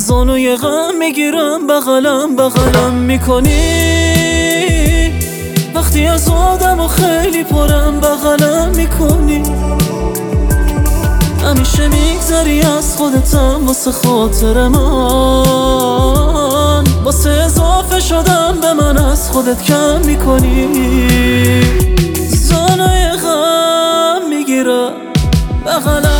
زانوی غم میگیرم بغلم میکنی وقتی از آدم و خیلی پرم بغلم میکنی همیشه میگذری از خودتم واسه خاطر من واسه اضافه شدم به من از خودت کم میکنی زانوی غم میگیرم بغلم